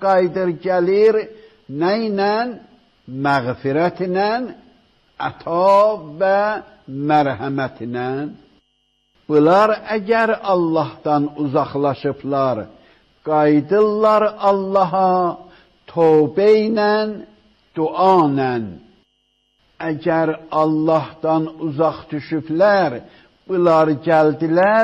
qayıdır gəlir, nə ilə? Məğfirətlə, əta və mərhəmətlə. Bunlar əgər Allahdan uzaqlaşıblar, qayıdırlar Allaha tövbə ilə, dua ilə. Əgər Allahdan uzaq düşüblər, bunlar gəldilər,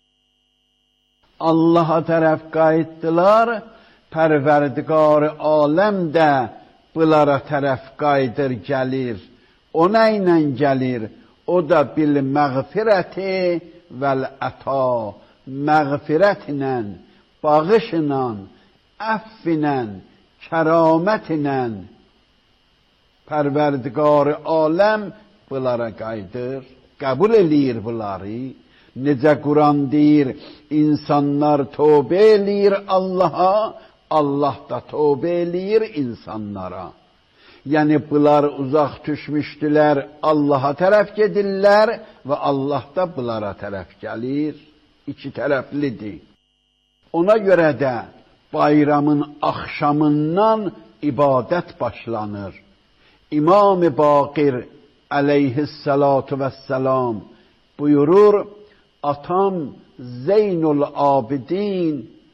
Allaha tərəf qayıtdılar, Pərverdigar-ı aləm də bunlara tərəf qayıdır gəlir. O nə ilə gəlir? O da bil məğfirəti vəl-əta. Məğfirətlə, bağışla, əffinlə, kəramətlə Pərverdigar-ı aləm bunlara qayıdır, qəbul eləyir bunları. Necə Quran deyir, insanlar tövbə eləyir Allaha, Allah da tövbə eləyir insanlara. Yəni bunlar uzaq düşmüşdülər, Allaha tərəf gedirlər və Allah da bunlara tərəf gəlir. İki tərəflidir. Ona görə də bayramın axşamından ibadət başlanır. İmam-ı Baqir əleyhissalatu vəssalam buyurur, atam Zeynul Abidin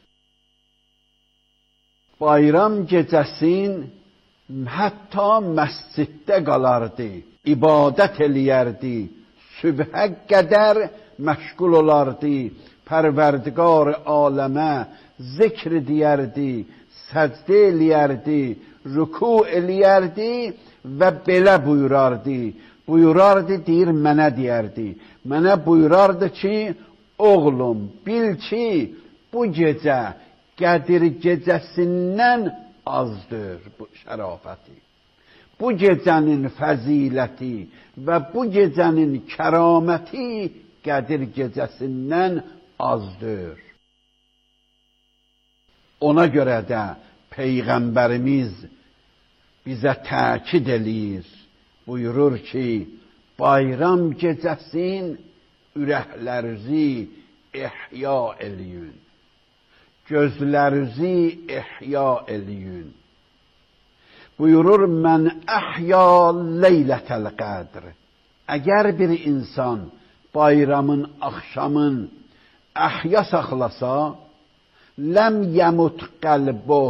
bayram gecəsin hətta məsciddə qalardı, ibadət eləyərdi, sübhə qədər məşğul olardı, Pərverdigar-ı aləmə zikr edərdi, səcdə eləyərdi, rüku eləyərdi və belə buyurardı. Buyurardı, deyir, mənə deyərdi. Mənə buyurardı ki, oğlum, bil ki, bu gecə Qədir gecəsindən azdır bu şərafəti. Bu gecənin fəziləti və bu gecənin kəraməti Qədir gecəsindən azdır. Ona görə də Peyğəmbərimiz bizə təkid eləyir. Buyurur ki, bayram gecəsin ürəklərinizi ihya eləyin. Gözlərinizi ihya eləyin. Buyurur, mən əhya leylətəl qədr. Əgər bir insan bayramın axşamın əhya saxlasa, ləm yəmut qəlbuh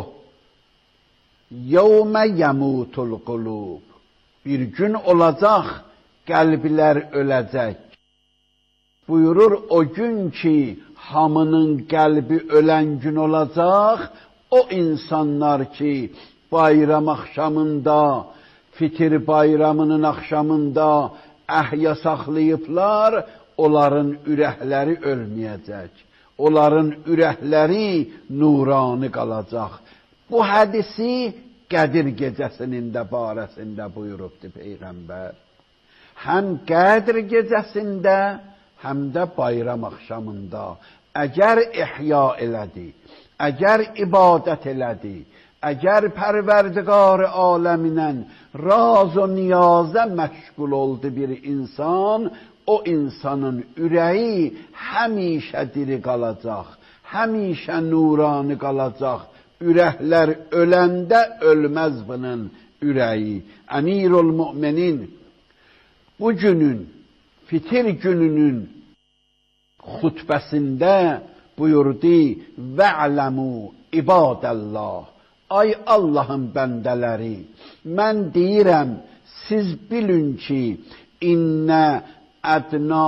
yevmə yəmutul qulub. Bir gün olacaq, qəlblər öləcək. Buyurur, o gün ki, hamının qəlbi ölən gün olacaq, o insanlar ki, bayram axşamında, fitir bayramının axşamında əhya saxlayıblar, onların ürəkləri ölməyəcək. Onların ürəkləri nurani qalacaq. Bu hədisi Qədir gecəsinin də barəsində buyurubdur Peyğəmbər. Həm Qədir gecəsində, həm də bayram axşamında əgər ihya elədi, əgər ibadət elədi, əgər Pərverdigar-ı aləminə raz o niyaza məşğul oldu bir insan, o insanın ürəyi həmişə diri qalacaq, həmişə nurani qalacaq. Ürəklər öləndə ölməz bunun ürəyi. Əmirul müminin bu günün, fitir gününün xutbəsində buyurdu, və'ləmu ibadəllah. Ay Allahın bəndələri, mən deyirəm, siz bilin ki, innə ədna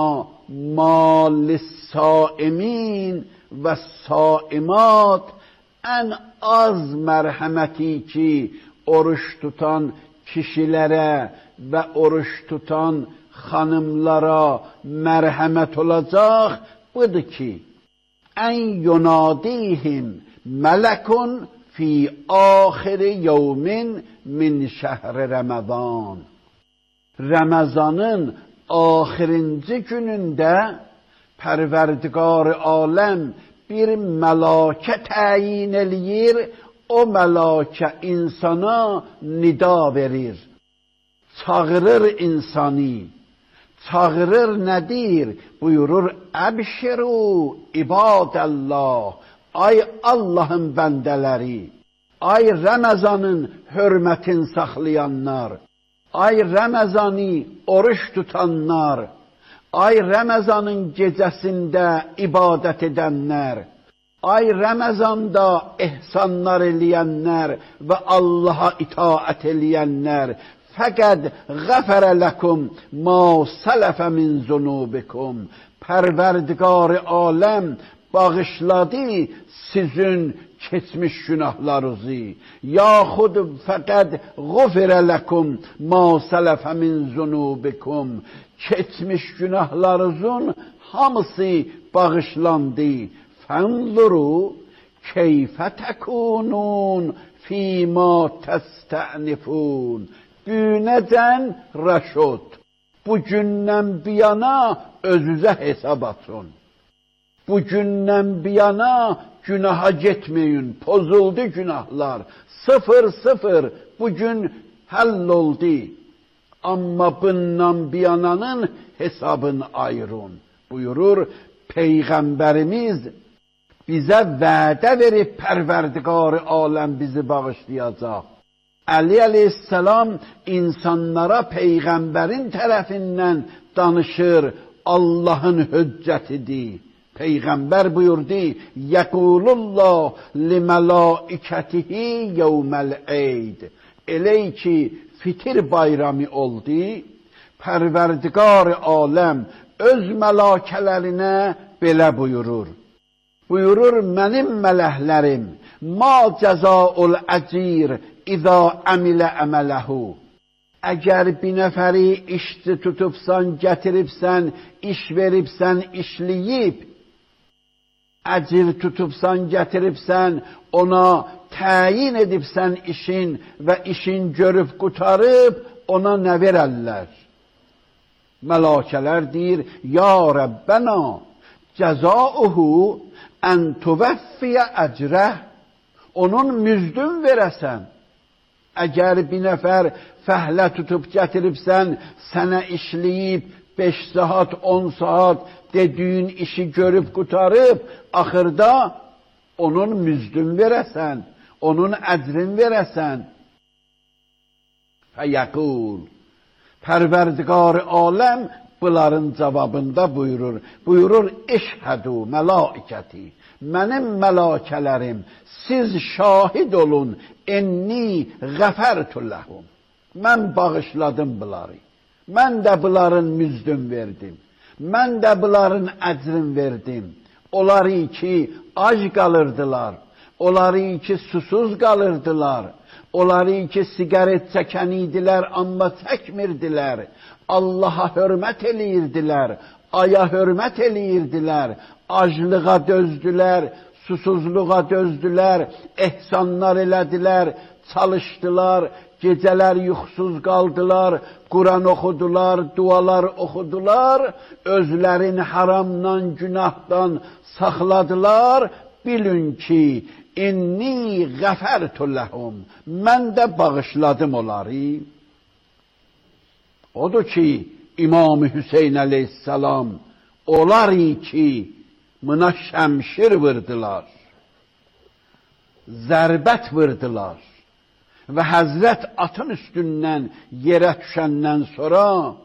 malis-saimin və saimat, ən az mərhəməti ki, oruç tutan kişilərə və oruç tutan xanımlara mərhəmət olacaq, budur ki, ən yunadihim mələkun fi axiri yevmin min şəhri Ramazan. Ramazanın axirinci günündə Pərverdigar-ı aləm bir mələkə təyin eləyir, o mələkə insana nida verir. Çağırır insanı. Çağırır nədir? Buyurur, əbşiru ibadəllah. Ay Allahın bəndələri, ay Ramazanın hörmətin saxlayanlar, ay Ramazanı oruç tutanlar, ay Ramazanın gecəsində ibadət edənlər, ay Ramazanda ehsanlar eləyənlər və Allaha itaət eləyənlər, fəqəd ғəfərə ləkum ma sələfə min zunubikum, Pərverdigar-ı aləm bağışladı sizin keçmiş günahlarınızı. Yaxud fəqəd ғufirə ləkum ma sələfə min zunubikum, keçmiş günahlarınızın hamısı bağışlandı. Fənzuru keyfə təkunun fîmâ təstənifun. Günəcən rəşud. Bu gündən biyana özünüzə hesab açın. Bu gündən biyana günaha getməyin. Pozuldu günahlar. 0-0 bugün həll oldu. Amma bundan biyananın hesabını ayırın. Buyurur Peyğəmbərimiz bizə vədə verib Pərverdigar-ı aləm bizi bağışlayacaq. Əli əleyhissalam insanlara Peyğəmbərin tərəfindən danışır, Allahın hüccətidir. Peyğəmbər buyurdu, Yəqulullah limələikətihi yevməl-eyd. Elə ki, fitir bayramı oldu, Pərverdigar-ı aləm öz mələkələrinə belə buyurur. Buyurur, mənim mələklərim, ma cəzaul əcir İza əmilə əmələhu. Əgər bir nəfəri işçi tutubsan, gətiribsən, iş veribsən, işləyib, əcir tutubsan, gətiribsən, ona təyin edibsən işin və işin görüb qutarıb, ona nə verərlər? Mələkələr deyir, ya Rəbbənə, cəzauhu ən tuvəffiyə əcrəh, onun müzdün verəsən. Əgər bir nəfər fəhlə tutub gətiribsən, sənə işləyib 5 saat, 10 saat dediyin işi görüb qutarıb, axırda onun müzdün verəsən, onun əcrin verəsən. Fəyəqul, Pərverdigar-ı aləm bunların cavabında buyurur, eşhədü mələikəti, mənim mələkələrim, siz şahid olun, enni qəfərtu ləhum. Mən bağışladım bunları. Mən də bunların müzdün verdim. Mən də bunların əcrin verdim. Onları ki, ac qalırdılar. Onları ki, susuz qalırdılar. Onları ki, sigaret çəkən idilər, amma çəkmirdilər. Allaha hörmət eləyirdilər. Aya hörmət eləyirdilər. Aclığa dözdülər. Susuzluğa dözdülər, ehsanlar elədilər, çalışdılar, gecələr yuxusuz qaldılar, Quran oxudular, dualar oxudular, özlərini haramdan, günahdan saxladılar. Bilin ki, inni qəfərtu ləhum, mən də bağışladım onları. Odur ki, İmam-ı Hüseyin əleyhissalam, onları ki, buna şəmşir vurdular, zərbət vurdular və Həzrət atın üstündən yerə düşəndən sonra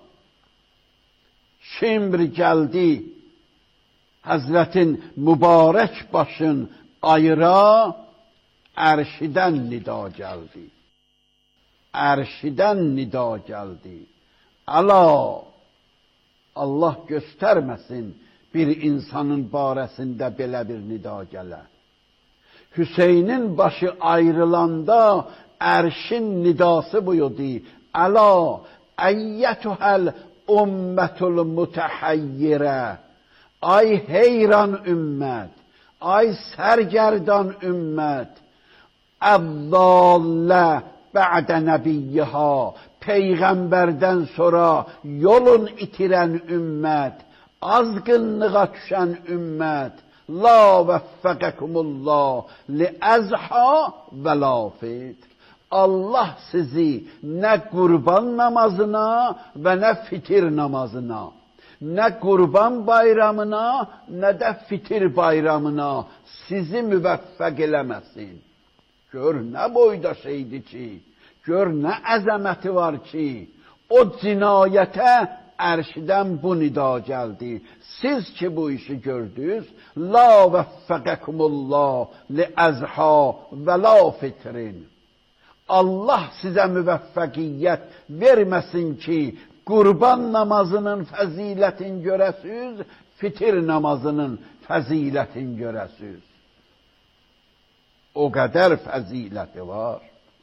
Şimr gəldi, Həzrətin mübarək başın ayıra ərşidən nida gəldi. Ərşidən nida gəldi. Əla, Allah göstərməsin bir insanın barəsində belə bir nida gələ. Hüseynin başı ayrılanda ərşin nidası buyurdu. Əla, əyyətühəl ümmətul mütəhayyirə. Ay heyran ümmət, ay sərgərdan ümmət. Əvvəllə bə'də nəbiyyəha. Peyğəmbərdən sonra yolun itirən ümmət. Azgınlığa düşən ümmət, la vəffəqəkumullah li əzha və la fitr. Allah sizi nə qurban namazına və nə fitir namazına, nə qurban bayramına, nə də fitir bayramına sizi müvəffəq eləməsin. Gör nə boyda şeydir ki, gör nə əzəməti var ki, o cinayətə ərşdən bu nida gəldi. Siz ki bu işi gördünüz, la vəffəqəkumullah li əzha və la fitrin. Allah sizə müvəffəqiyyət verməsin ki, qurban namazının fəzilətin görəsiz, fitir namazının fəzilətin görəsiz. O qədər fəziləti var.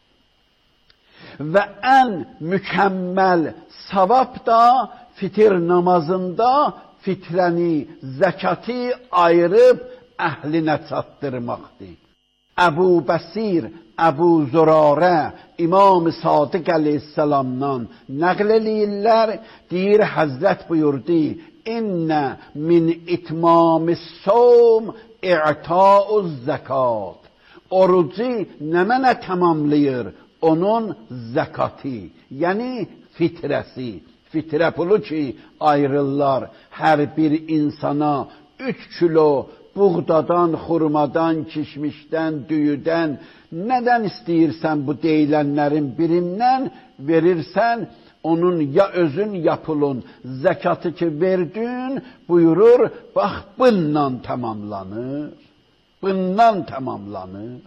Və ən mükəmməl savab da fitir namazında fitrəni, zəkatı ayırıb əhlinə çatdırmaqdır. Əbu Bəsir, Əbu Zürarə, İmam-ı Sadiq əleyhissalamdan nəql eləyirlər, deyir Həzrət buyurdu, İnnə min itmamis sovm i'ta'uz zəkat. Orucu nə mənə tamamlayır? Onun zəkatı, yəni fitrəsi. Fitrə pulu ki, ayrırlar hər bir insana 3 kilo buğdadan, xurmadan, kişmişdən, düyüdən, nədən istəyirsən bu deyilənlərin birindən verirsən, onun ya özün, ya pulun zəkatı ki verdin, buyurur, bax, bundan tamamlanır. Bundan tamamlanır.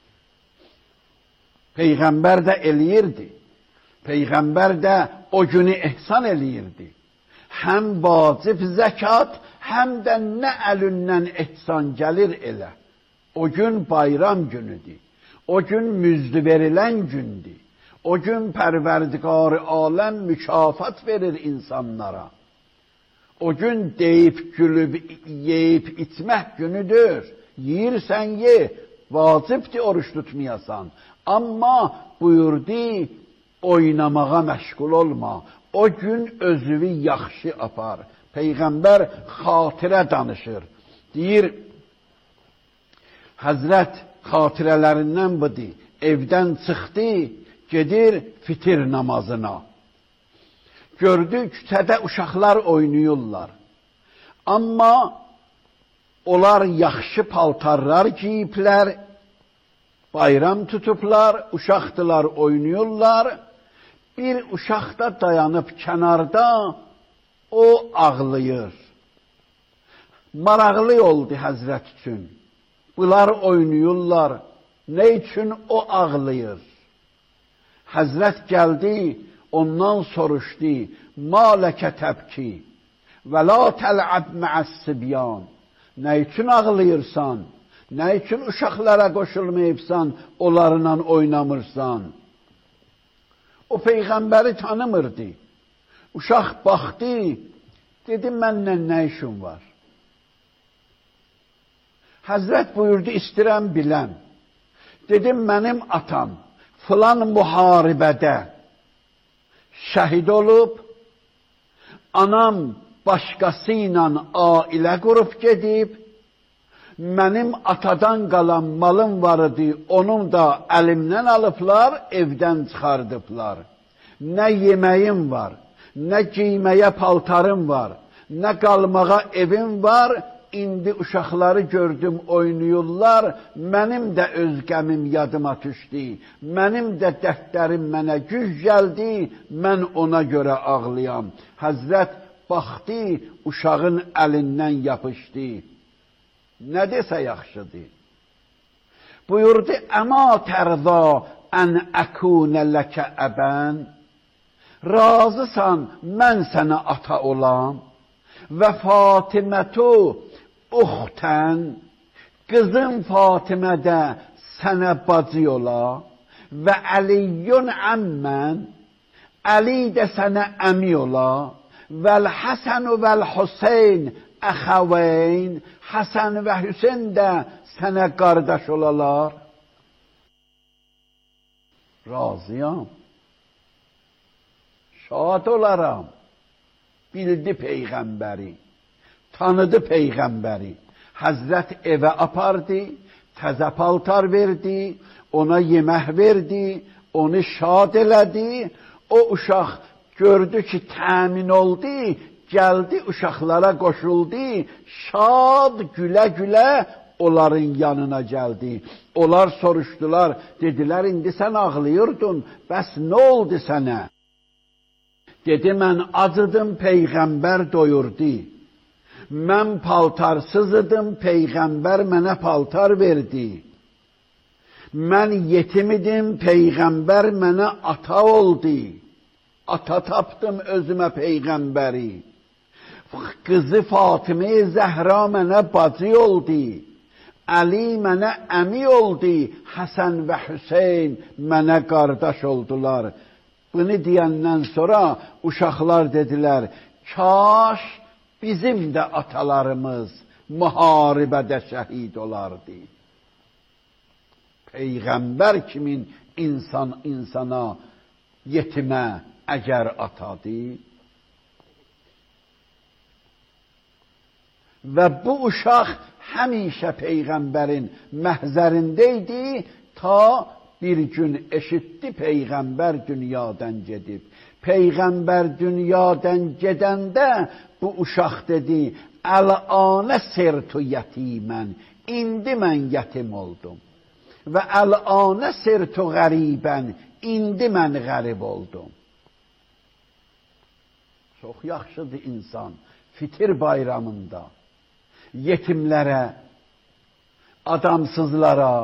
Peyğəmbər də eləyirdi. Peyğəmbər də o günü ehsan eləyirdi. Həm vacib zəkat, həm də nə əlindən ehsan gəlir elə. O gün bayram günüdür. O gün müjdə verilən gündür. O gün Pərverdigar-ı aləm mükafat verir insanlara. O gün deyib, gülüb, yeyib, içmək günüdür. Yiyirsən, ye, vacibdir oruç tutmayasan. Amma buyurdu, oynamağa məşğul olma. O gün özünü yaxşı apar. Peyğəmbər xatirə danışır. Deyir, Həzrət xatirələrindən budur. Evdən çıxdı, gedir fitir namazına. Gördü, küçədə uşaqlar oynayırlar. Amma onlar yaxşı paltarlar giyiblər, bayram tutublar, uşaqdılar, oynayırlar. Bir uşaq da dayanıb kənarda, o ağlayır. Maraqlı oldu Həzrət üçün. Bunlar oynayırlar, nə üçün o ağlayır? Həzrət gəldi, ondan soruşdu, ma ləkə təbki və la təl'əb məəs-sibyan. Nə üçün ağlayırsan? Nə üçün uşaqlara qoşulmayıbsan, onlarla oynamırsan? O Peyğəmbəri tanımırdı. Uşaq baxdı, dedi, mənlə nə işin var? Həzrət buyurdu, istirəm biləm. Dedim, mənim atam filan müharibədə şəhid olub, anam başqası ilə ailə qurub gedib, mənim atadan qalan malım var idi, onun da əlimdən alıblar, evdən çıxardıblar. Nə yeməyim var, nə giyməyə paltarım var, nə qalmağa evim var, indi uşaqları gördüm oynayırlar, mənim də öz qəmim yadıma düşdü, mənim də dərdlərim mənə güc gəldi, mən ona görə ağlayam. Həzrət baxdı, uşağın əlindən yapışdı. Nə desə yaxşıdır? Buyurdu, əma tərza ən əkunə ləkə əbən, razısan mən sənə ata olam və Fatimətu uxtən, qızım Fatimə də sənə bacı ola və Əliyyun əmmən, Əli də sənə əmi ola vəl-Həsənu vəl-Hüseyn əxəveyn, Həsən və Hüseyn də sənə qardaş olalar. Razıyam. Şad olaram. Bildi Peyğəmbəri. Tanıdı Peyğəmbəri. Həzrət evə apardı, təzə paltar verdi, ona yemək verdi, onu şad elədi. O uşaq gördü ki, təmin oldu, gəldi uşaqlara qoşuldu, şad gülə-gülə onların yanına geldi. Onlar soruşdular, dediler indi sen ağlayırdın, bəs ne oldu sana? Dedi mən acıdım, peyğəmbər doyurdu. Mən paltarsız idim, peyğəmbər mənə paltar verdi. Mən yetim idim, peyğəmbər mənə ata oldu. Ata tapdım özümə peyğəmbəri. Qızı Fatıma Zəhra mənə bacı oldu. Ali mənə əmi oldu. Həsən və Hüseyn mənə qardaş oldular. Bunu deyəndən sonra uşaqlar dedilər, kaş bizim də atalarımız müharibədə şəhid olardı. Peyğəmbər kimin insana, yetimə əgər atadır? Və bu uşaq həmişə Peyğəmbərin məhzərindəydi, ta bir gün eşitdi Peyğəmbər dünyadan gedib. Peyğəmbər dünyadan gedəndə bu uşaq dedi, əl-anə sirtu yətimən, indi mən yetim oldum. Və əl-anə sirtu qəribən, indi mən qərib oldum. Çox yaxşıdır insan fitir bayramında yetimlərə, adamsızlara,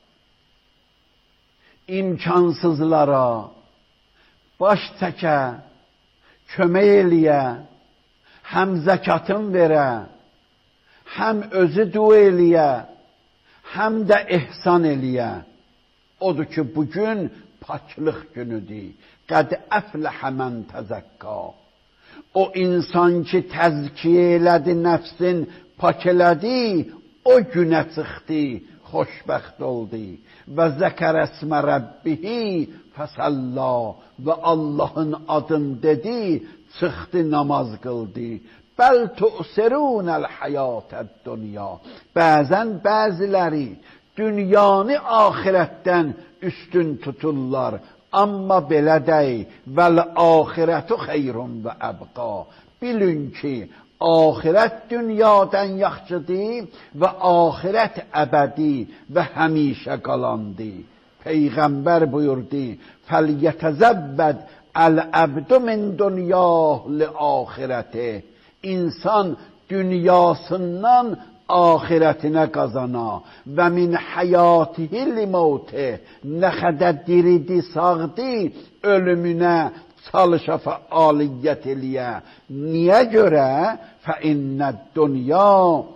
imkansızlara baş çəkə, kömək eləyə, həm zəkatın verə, həm özü dua eləyə, həm də ihsan eləyə. Odur ki, bugün paklıq günüdür. Qəd əfləhə mən təzəkka. O insan ki, təzkiyə elədi, nəfsin pak elədi, o günə çıxdı, xoşbəxt oldu. Və zəkər əsmə Rəbbihi fəsəlla və Allahın adını dedi, çıxdı namaz qıldı. Bəl tu'sirunəl həyatəd dünya. Bəzən bəziləri dünyanı axirətdən üstün tuturlar. Amma belə deyil, vəl axirətu xeyrun və əbqa. Bilin ki, axirət dünyadan yaxşıdır və axirət əbədi və həmişə qalandır. Peyğəmbər buyurdu, fəlyətəzəvvəd əl-əbdu min dünyah li-axirəti. İnsan dünyasından axirətinə qazana və min həyatihi li-mauti, nə qədər diridi sağdı, ölümünə çalışa fəaliyyət eləyə. Niyə görə? Fəinnəd dünya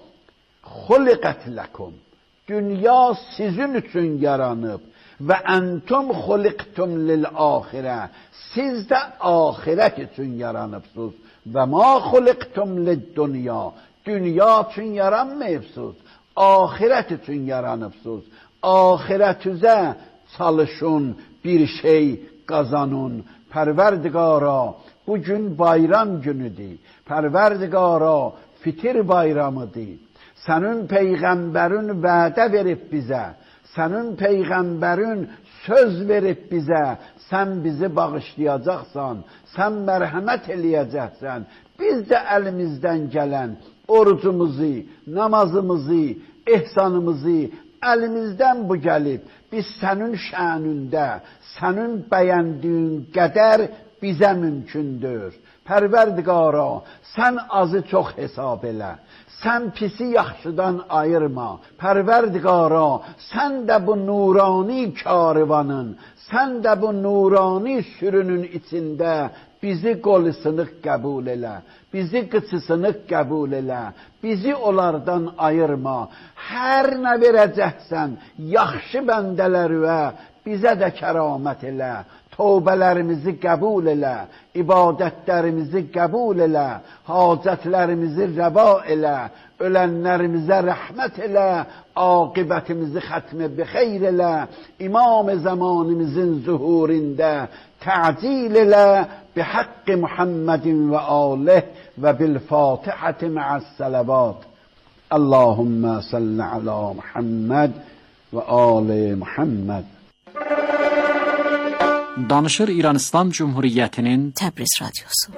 xuliqət ləkum. Dünya sizin üçün yaranıb. Və əntum xuliqtum lil-axirə. Siz də axirət üçün yaranıbsınız. Və ma xuliqtum lid-dünya. Dünya üçün yaranmayıbsınız. Axirət üçün yaranıbsınız. Axirətizə çalışın, bir şey qazanın. Pərverdigara, bugün bayram günüdür. Pərverdigara, fitir bayramıdır. Sənin Peyğəmbərin vədə verib bizə. Sənin Peyğəmbərin söz verib bizə. Sən bizi bağışlayacaqsan, sən mərhəmət eləyəcəksən. Biz də əlimizdən gələn orucumuzu, namazımızı, ihsanımızı əlimizdən bu gəlib. Biz sənin şənündə, sənin bəyəndiyin qədər bizə mümkündür. Pərverdigara, sən azı çox hesab elə. Sən pisi yaxşıdan ayırma. Pərverdigara, sən də bu nurani karivanın, sən də bu nurani sürünün içində bizi qolu sınıq qəbul elə. Bizi qıçı sınıq qəbul elə. Bizi onlardan ayırma. Hər nə verəcəksən, yaxşı bəndələrə bizə də kəramət elə. Tövbələrimizi qəbul elə. İbadətlərimizi qəbul elə. Hacətlərimizi rəva elə. Ölənlərimizə rəhmət elə. Aqibətimizi xətmə bixeyr elə. İmam zamanımızın zuhurində تعجیل له بحق محمد و آله و بالفاتحة مع الصلوات اللهم صل على محمد و آل محمد. Danışır İran İslam Cumhuriyyətinin Təbriz radiosu.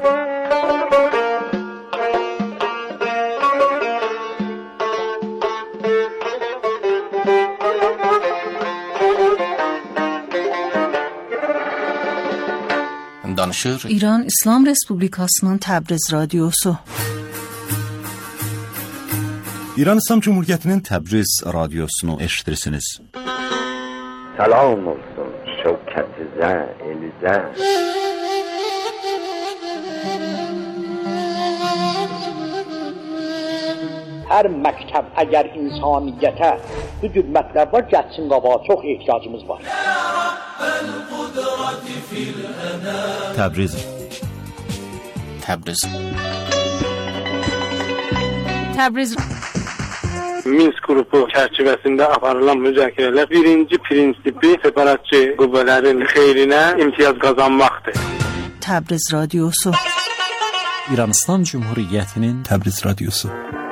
danışır İran İslam Respublikasının Təbriz radiosu. İran İslam Cumhuriyeti'nin Təbriz radyosunu eşitirsiniz. Salam olsun şevket-i elize. Her məktəb əgər insaniyyətə bu cür mətləblər gəlsin qabağa, çox ehtiyacımız var. Təbriz. Minsk qrupu çərçivəsində aparılan müzakirələr birinci prinsipi separatçı qüvvələrin xeyrinə imtiyaz qazanmaqdır. Təbriz radiosu. İran İslam Cumhuriyeti'nin Təbriz radyosu.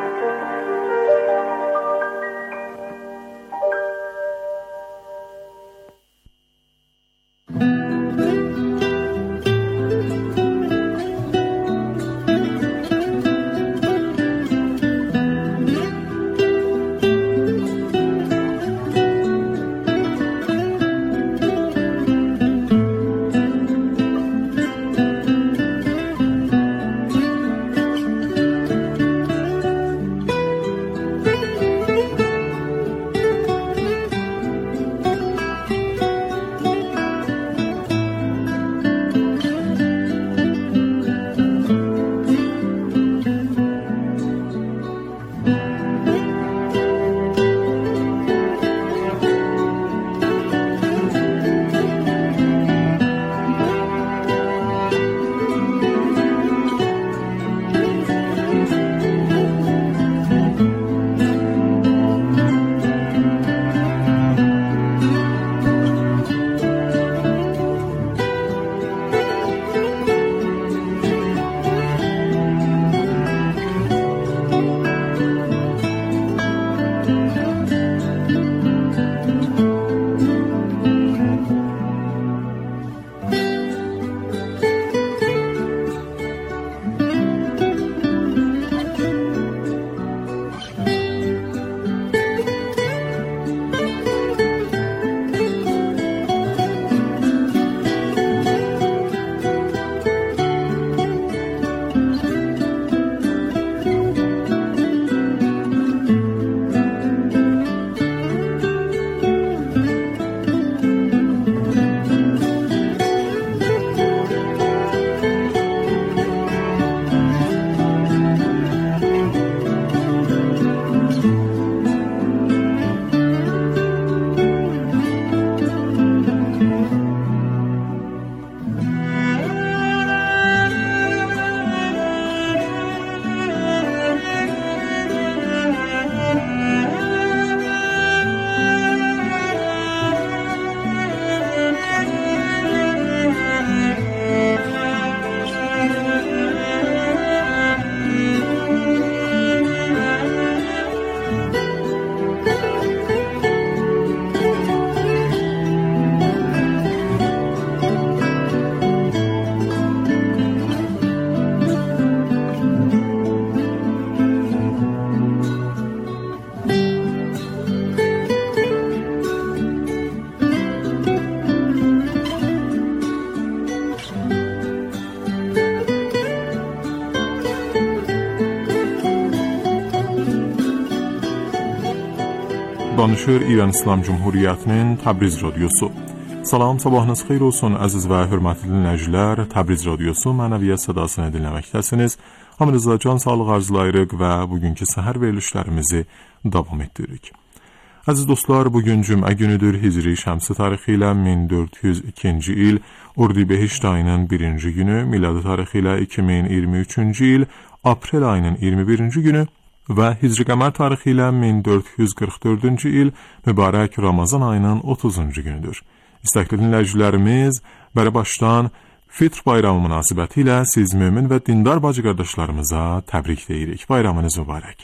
Danışır İran İslam Cumhuriyetinin Təbriz radyosu. Salam, sabahınız xeyir olsun əziz və hörmətli dinləyicilər. Təbriz radyosu mənəviyyat sədasını dinləməkdəsiniz. Hamınıza can sağlıq arzulayırıq və bugünkü səhər verilişlərimizi davam etdiririk. Əziz dostlar, bugün cümə günüdür. Hicri şəmsi tarixi ilə 1402-ci il Ordibehişt ayının 1-ci günü, miladi tarixi ilə 2023-cü il aprel ayının 21-ci günü və Hicri qəmər tarixi ilə 1444-cü il mübarək Ramazan ayının 30-cu günüdür. İstəkli dinləyicilərimiz, bəri başdan Fitr bayramı münasibəti ilə siz mömin və dindar bacı qardaşlarımıza təbrik deyirik. Bayramınız mübarək.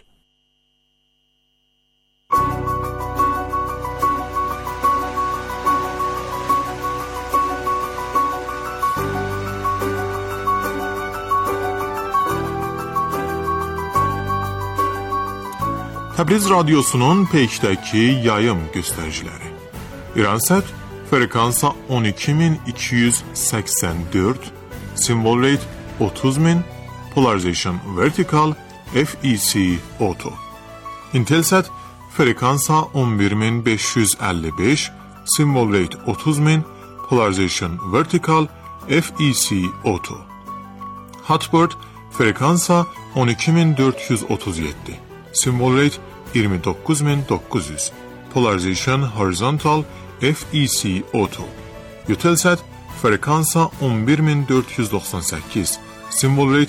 Təbriz radyosunun peykdəki yayım göstəriciləri. İransət frekansa 12284, Symbol rate 30000. Polarization vertical FEC auto. Intelsat frekansa 11555. Symbol rate 30000. Polarization vertical FEC auto. Hotbird frekansa 12437. Symbol rate 29900. Polarization horizontal FEC auto. Eutelsat frekansa 11498. Symbol rate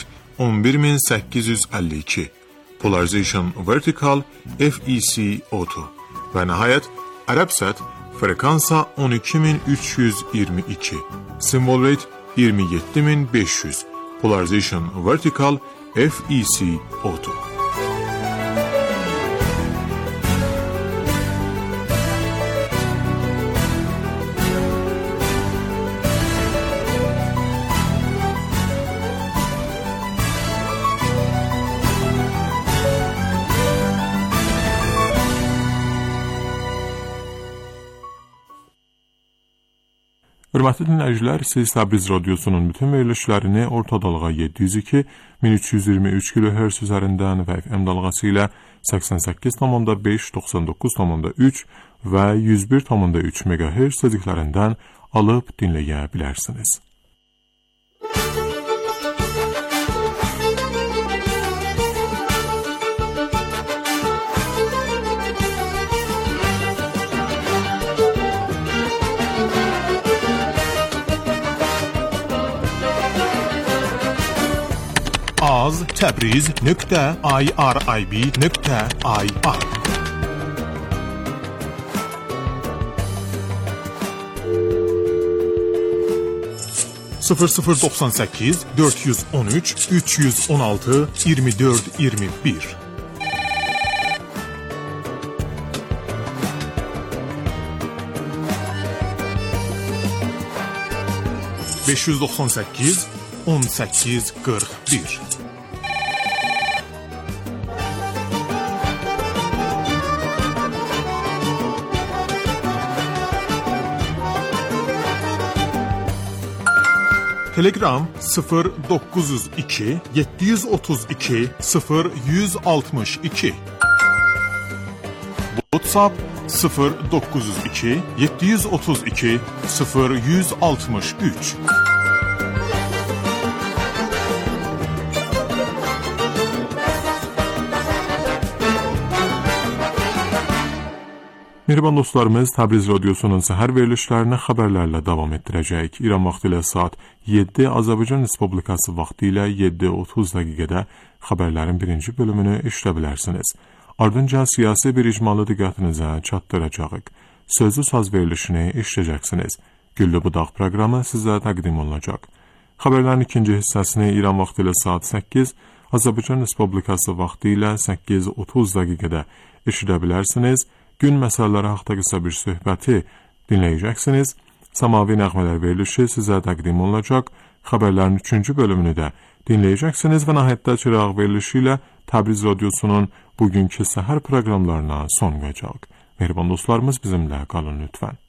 11852. Polarization vertical FEC auto. Və nəhayət Arabsat frekansa 12322. Symbol rate 27500. Polarization vertical FEC auto. Hörmətli dinləyicilər, siz Təbriz Radiosunun bütün verilişlərini orta dalğa 702, 1323 kHz üzərindən və FM dalğası ilə 88,5, 99,3 və 101,3 MHz tezliklərindən alıb dinləyə bilərsiniz. az.tabriz.irib.ir 0098 413 316 24 21 598 18 41 Telegram 0902 732 0162 WhatsApp 0902 732 0163 Mehriban dostlarımız, Təbriz Radiosunun səhər verilişlərini xəbərlərlə davam etdirəcəyik. İran vaxtı ilə saat 7, Azərbaycan Respublikası vaxtı ilə 7:30 dəqiqədə xəbərlərin birinci bölümünü eşidə bilərsiniz. Ardınca siyasi bir icmalı diqqətinizə çatdıracağıq. Sözlü saz verilişini eşidəcəksiniz. Güllü Budaq proqramı sizə təqdim olunacaq. Xəbərlərin ikinci hissəsini İran vaxtı ilə saat 8, Azərbaycan Respublikası vaxtı ilə 8:30 dəqiqədə eşidə bilərsiniz. Gün məsələləri haqqında qısa bir söhbəti dinləyəcəksiniz. Samavi nəğmələr verilişi sizə təqdim olunacaq. Xəbərlərin 3-cü bölümünü də dinləyəcəksiniz və nəhayətdə çıraq verilişi ilə Təbriz Radiosunun bugünkü səhər proqramlarına son qoyacaq. Mehriban dostlarımız, bizimlə qalın lütfən.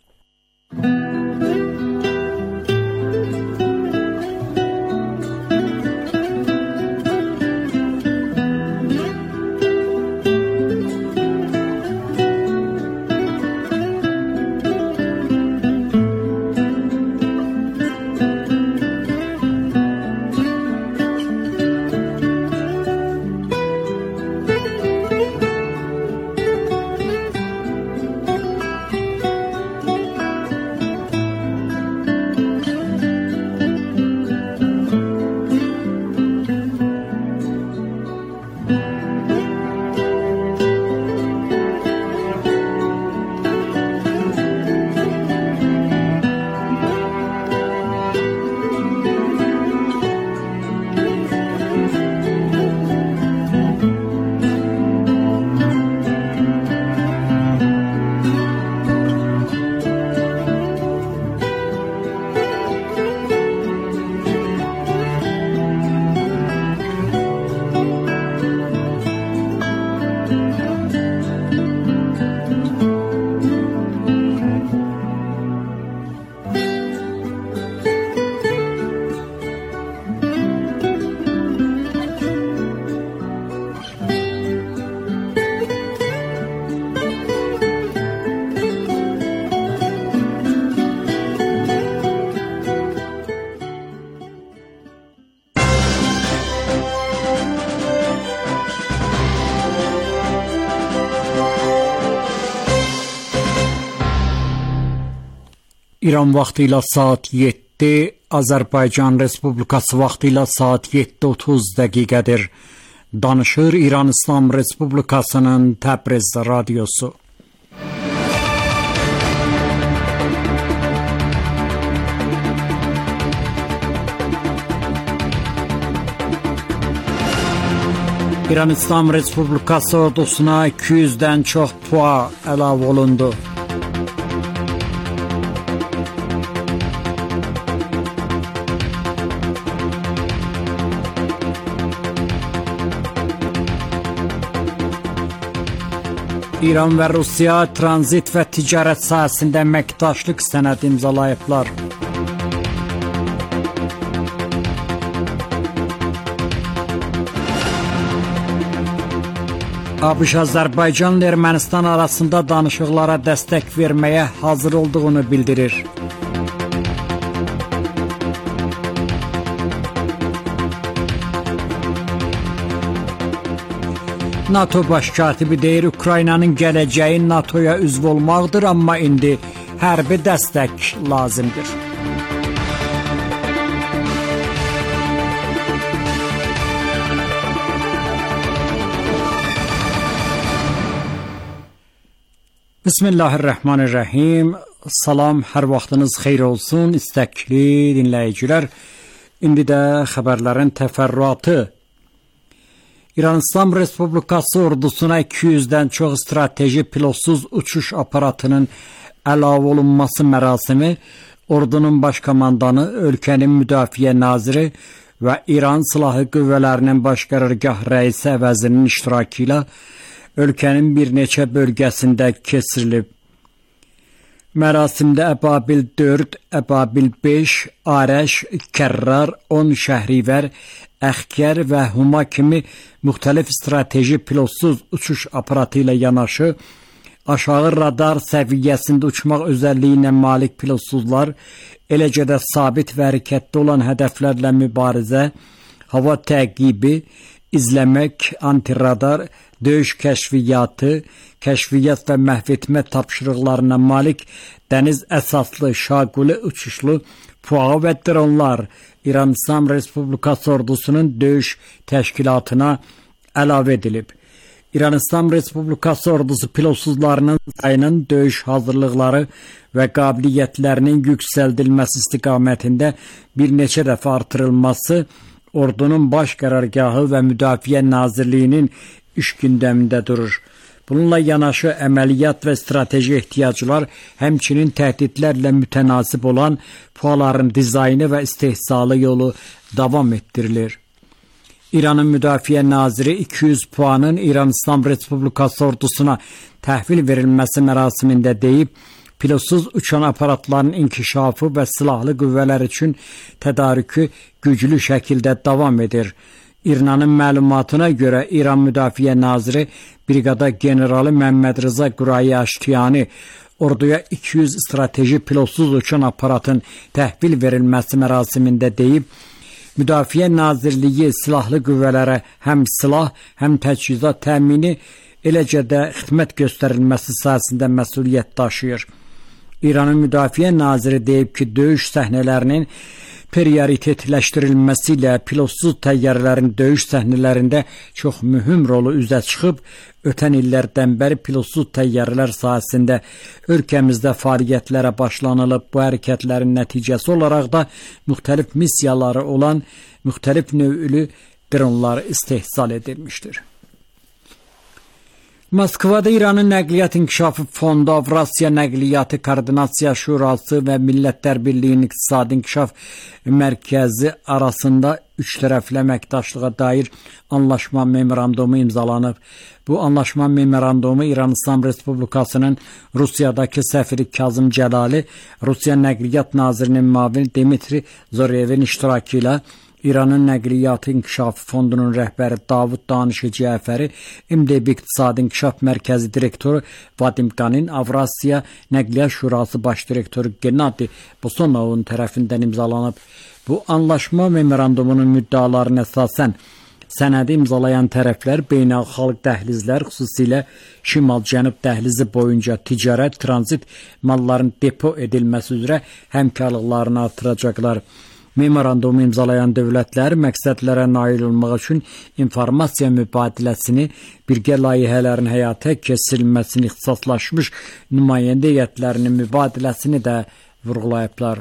İran vaxtı ilə saat 7, Azərbaycan Respublikası vaxtı ilə saat 7:30 dəqiqədir. Danışır İran İslam Respublikasının Təbriz radiosu. İran İslam Respublikası ordusuna 200-dən çox PUA əlavə olundu. İran və Rusiya tranzit və ticarət sahəsində əməkdaşlıq sənədi imzalayıblar. ABŞ Azərbaycan ilə Ermənistan arasında danışıqlara dəstək verməyə hazır olduğunu bildirir. NATO baş katibi deyir, Ukraynanın gələcəyi NATOya üzv olmaqdır, amma indi hərbi dəstək lazımdır. Bismillahirrahmanirrahim. Salam, hər vaxtınız xeyir olsun, istəkli dinləyicilər. İndi də xəbərlərin təfərrüatı. İran İslam Respublikası ordusuna 200-dən çox strateji pilotsuz uçuş aparatının əlavə olunması mərasimi ordunun baş komandanı, ölkənin müdafiə naziri və İran Silahlı Qüvvələrinin baş qərargah rəisi əvəzinin iştirakı ilə ölkənin bir neçə bölgəsində keçirilib. Mərasimdə Əbabil 4, Əbabil 5, Arəş, Kərrar, 10 Şəhrivər, Əxkər və Huma kimi müxtəlif strateji pilotsuz uçuş aparatı ilə yanaşı, aşağı radar səviyyəsində uçmaq özəlliyinə malik pilotsuzlar, eləcə də sabit və hərəkətdə olan hədəflərlə mübarizə, hava təqibi, izləmək, antiradar, döyüş kəşfiyyatı, kəşfiyyat və məhv etmə tapşırıqlarına malik dəniz əsaslı, şaquli uçuşlu PUA və dronlar İran İslam Respublikası ordusunun döyüş təşkilatına əlavə edilib. İran İslam Respublikası ordusu pilotsuzlarının sayının döyüş hazırlıqları və qabiliyyətlərinin yüksəldilməsi istiqamətində bir neçə dəfə artırılması ordunun baş qərargahı və Müdafiə Nazirliyinin iş gündəmində durur. Bununla yanaşı əməliyyat və strateji ehtiyaclar, həmçinin təhdidlərlə mütənasib olan PUA-ların dizaynı və istehsalı yolu davam etdirilir. İranın Müdafiə Naziri 200 PUA-nın İran İslam Respublikası ordusuna təhvil verilməsi mərasimində deyib, pilotsuz uçan aparatların inkişafı və silahlı qüvvələr üçün tədarükü güclü şəkildə davam edir. İranın məlumatına görə İran Müdafiə Naziri Briqada Generalı Məmməd Rıza Qurayi Aştiyani orduya 200 strateji pilotsuz uçan aparatın təhvil verilməsi mərasimində deyib, Müdafiə Nazirliyi silahlı qüvvələrə həm silah, həm təchizat təmini, eləcə də xidmət göstərilməsi sahəsində məsuliyyət daşıyır. İranın Müdafiə Naziri deyib ki, döyüş səhnələrinin prioritetləşdirilməsi ilə pilotsuz təyyarələrin döyüş səhnələrində çox mühüm rolu üzə çıxıb, ötən illərdən bəri pilotsuz təyyarələr sahəsində ölkəmizdə fəaliyyətlərə başlanılıb. Bu hərəkətlərin nəticəsi olaraq da müxtəlif missiyaları olan müxtəlif növlü dronlar istehsal edilmişdir. Moskvada İranın Nəqliyyat İnkişafı Fondu, Avrasiya Nəqliyyatı Koordinasiya Şurası və Millətlər Birliyinin İqtisadi İnkişaf Mərkəzi arasında üç tərəfli əməkdaşlığa dair anlaşma memorandumu imzalanıb. Bu anlaşma memorandumu İran İslam Respublikasının Rusiyadakı səfiri Kazım Cəlali, Rusiya Nəqliyyat Nazirinin müavini Dmitri Zoryevin iştirakı ilə İranın Nəqliyyatı İnkişafı Fondunun rəhbəri Davud Danışı Cəfəri, MDB İqtisadi İnkişaf Mərkəzi direktoru Vadim Qanin, Avrasiya Nəqliyyat Şurası baş direktoru Gennadi Bosonovun tərəfindən imzalanıb. Bu anlaşma memorandumunun müddəalarına əsasən Sənədi imzalayan tərəflər beynəlxalq dəhlizlər, xüsusilə şimal-cənub dəhlizi boyunca ticarət, tranzit malların depo edilməsi üzrə həmkarlıqlarını artıracaqlar. Memorandumu imzalayan dövlətlər məqsədlərə nail olmaq üçün informasiya mübadiləsini, birgə layihələrin həyata keçirilməsini, ixtisaslaşmış nümayəndə heyətlərinin mübadiləsini də vurğulayıblar.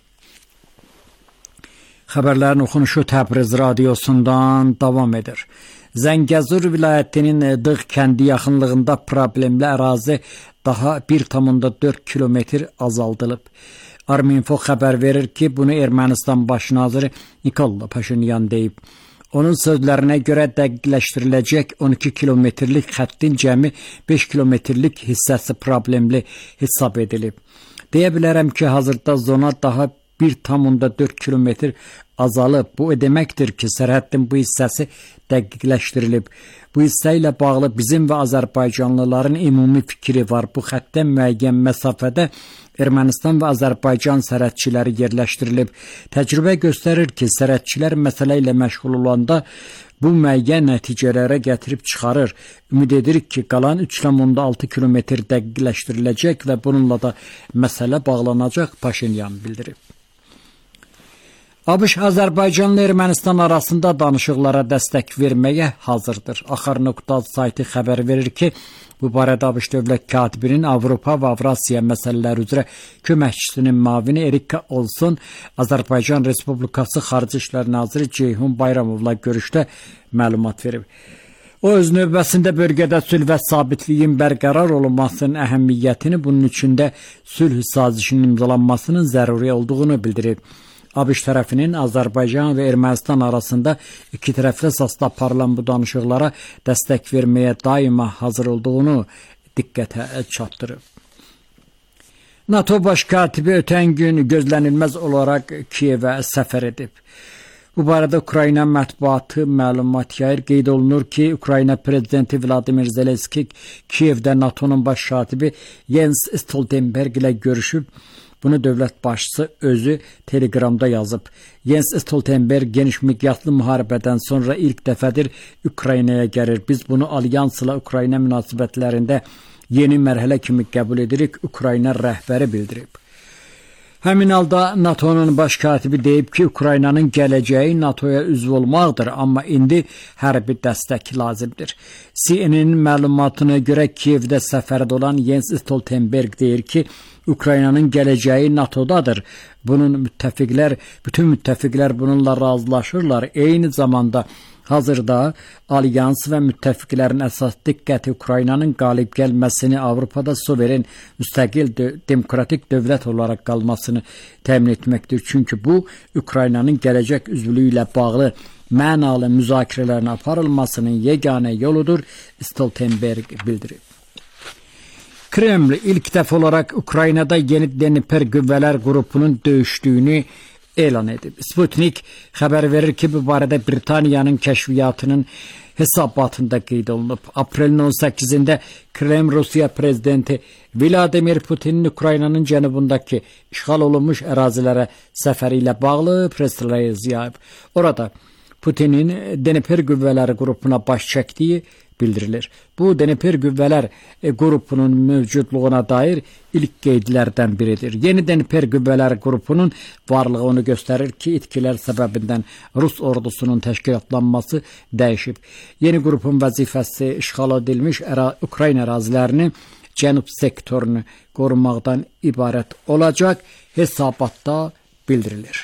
Xəbərlərin oxunuşu Təbriz radiosundan davam edir. Zəngəzur vilayətinin Dığ kəndi yaxınlığında problemli ərazi daha 1,4 kilometr azaldılıb. Arminfo xəbər verir ki, bunu Ermənistan baş naziri Nikol Paşinyan deyib. Onun sözlərinə görə dəqiqləşdiriləcək 12 kilometrlik xəttin cəmi 5 kilometrlik hissəsi problemli hesab edilib. Deyə bilərəm ki, hazırda zona daha 1,4 kilometr azalıb. Bu deməkdir ki, sərhəddin bu hissəsi dəqiqləşdirilib. Bu hissə ilə bağlı bizim və Azərbaycanlıların ümumi fikri var. Bu xəttdən müəyyən məsafədə Ermənistan və Azərbaycan sərhədçiləri yerləşdirilib. Təcrübə göstərir ki, sərhədçilər məsələ ilə məşğul olanda bu müəyyən nəticələrə gətirib çıxarır. Ümid edirik ki, qalan 3,6 kilometr dəqiqləşdiriləcək və bununla da məsələ bağlanacaq, Paşinyan bildirib. ABŞ Azərbaycanla Ermənistan arasında danışıqlara dəstək verməyə hazırdır. Axar.az saytı xəbər verir ki, bu barədə ABŞ dövlət katibinin Avropa və Avrasiya məsələləri üzrə köməkçisinin müavini Erika Olson Azərbaycan Respublikası Xarici İşlər Naziri Ceyhun Bayramovla görüşdə məlumat verib. O öz növbəsində bölgədə sülh və sabitliyin bərqərar olunmasının əhəmiyyətini, bunun içində sülh sazişinin imzalanmasının zəruri olduğunu bildirib. ABŞ tərəfinin Azərbaycan və Ermənistan arasında iki tərəfli əsasda aparılan bu danışıqlara dəstək verməyə daima hazır olduğunu diqqətə çatdırıb. NATO baş katibi ötən gün gözlənilməz olaraq Kiyevə səfər edib. Bu barədə Ukrayna mətbuatı məlumat yayır. Qeyd olunur ki, Ukrayna prezidenti Vladimir Zelenski Kiyevdə NATO'nun baş katibi Jens Stoltenberg ilə görüşüb. Bunu dövlət başçısı özü Telegramda yazıb. Jens Stoltenberg geniş miqyaslı müharibədən sonra ilk dəfədir Ukraynaya gəlir. Biz bunu alyansla Ukrayna münasibətlərində yeni mərhələ kimi qəbul edirik, Ukrayna rəhbəri bildirib. Həmin halda NATO'nun baş katibi deyib ki, Ukraynanın gələcəyi NATO'ya üzv olmaqdır, amma indi hərbi dəstək lazımdır. CNN-in məlumatına görə Kiyevdə səfərdə olan Jens Stoltenberg deyir ki, Ukraynanın gələcəyi NATO'dadır. Bütün müttəfiqlər bununla razılaşırlar. Eyni zamanda hazırda alyans və müttəfiqlərin əsas diqqəti Ukraynanın qalib gəlməsini, Avropada suveren, müstəqil, demokratik dövlət olaraq qalmasını təmin etməkdir. Çünki bu, Ukraynanın gələcək üzvlüyü ilə bağlı mənalı müzakirələrin aparılmasının yeganə yoludur, Stoltenberg bildirib. Kreml ilk dəfə olaraq Ukraynada yeni Dnepr qüvvələr qrupunun döyüşdüyünü elan edib. Sputnik xəbər verir ki, bu barədə Britaniyanın kəşfiyyatının hesabatında qeyd olunub. Aprelin 18-də Kreml Rusiya prezidenti Vladimir Putinin Ukraynanın cənubundakı işğal olunmuş ərazilərə səfəri ilə bağlı press release yayıb. Orada Putinin Dnepr qüvvələri qrupuna baş çəkdiyi bildirilir. Bu, Dnepr qüvvələr qrupunun mövcudluğuna dair ilk qeydlərdən biridir. Yeni Dnepr qüvvələri qrupunun varlığı onu göstərir ki, itkilər səbəbindən Rus ordusunun təşkilatlanması dəyişib. Yeni qrupun vəzifəsi işğal edilmiş Ukrayna ərazilərini, cənub sektorunu qorumaqdan ibarət olacaq, hesabatda bildirilir.